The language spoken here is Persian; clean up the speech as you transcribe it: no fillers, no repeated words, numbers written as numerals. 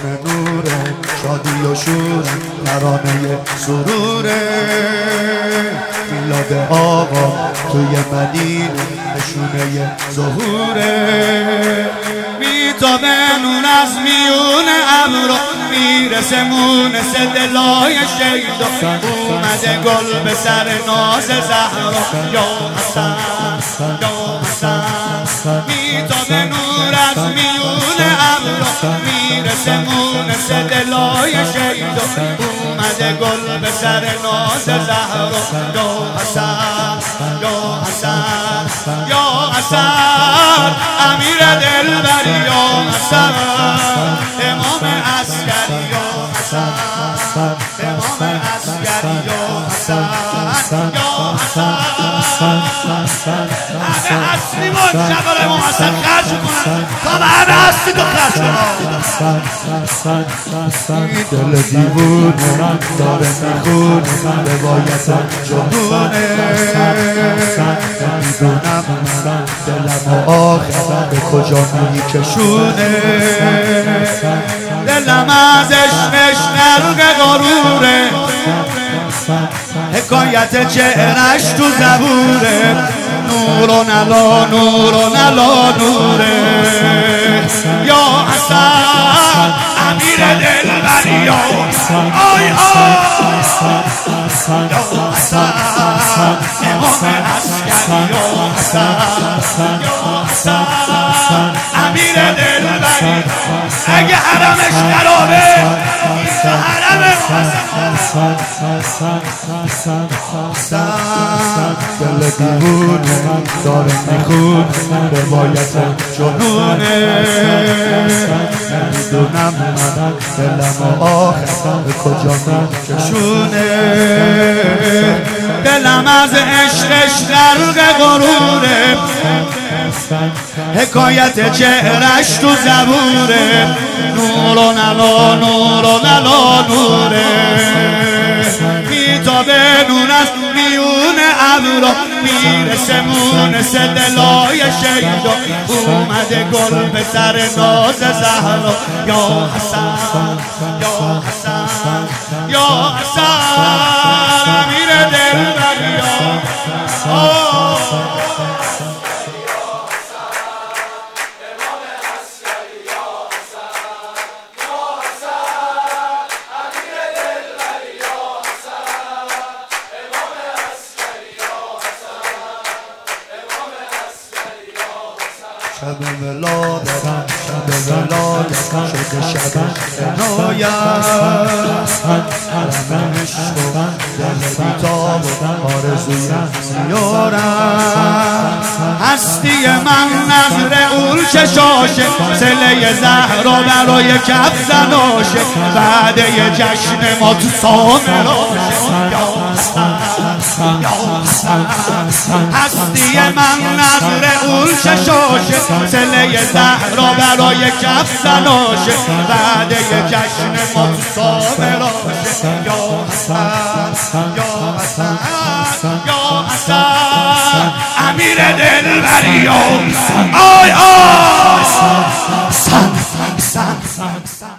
نوره، شادی و شوره، ترانه سروره. میلاد آقا توی مدینه نشونه ظهوره. میتابه نور از میون ابرو، میرسه مونس دلای شیدا. اومده گل به سر ناز زهرا، یا حسن یا حسن. میتابه نور از میون ابرو، میرسه مونس دلای شیدا. اومده گل به سر ناز زهرا، یا حسن یا حسن یا حسن. امیر دلبری یا حسن، امام عسکری یا حسن، امام عسکری یا حسن یا حسن. همه هستی با شبال امام حسن خرج کنن تا همه هستی تو خرج کنن. دل دیوونه داره میخونه روایت جنونه. میدونم من دلم آخر به کجا میکشونه. دلم ازش نشنرق غروره، حکایت چهرش تو زبوره. نور و نلا نور و نلا نوره. یا حسن امیر دلبری یا آی آی یا حسن امام عسکری یا حسن یا حسن. امیر دلبری اگه حرمش خرابه حرم دل دیوونه داره میخونه روایت جنونه. میدونم من دلم آخر به کجا میکشونه. دلم از عشقش غرق غروره، حکایت چهرش تو زبوره. نور و نلا نور و نلا نوره. میتابه نور از میون ابرو، میرسه مونس دلای شیدا. اومده گل به سر ناز زهرا، یا حسن یا حسن یا حسن. امیر دلبری یا شب ولادتم شب ولادتم شده شب عنایت. حرم عشق و دل بیتاب و آرزوی زیارت. هستی من نظر اون چشاشه، صله زهرا برای کف زناشه. بعد یه جشن ما تو سامراشه، یا حسن یا حسن. هستی من نظر اون چشاشه، صله زهرا برای کف زناشه. بعد یه جشن ما تو سامراشه، یا حسن یا حسن یا حسن. امیر دلبری یا حسن آی آی.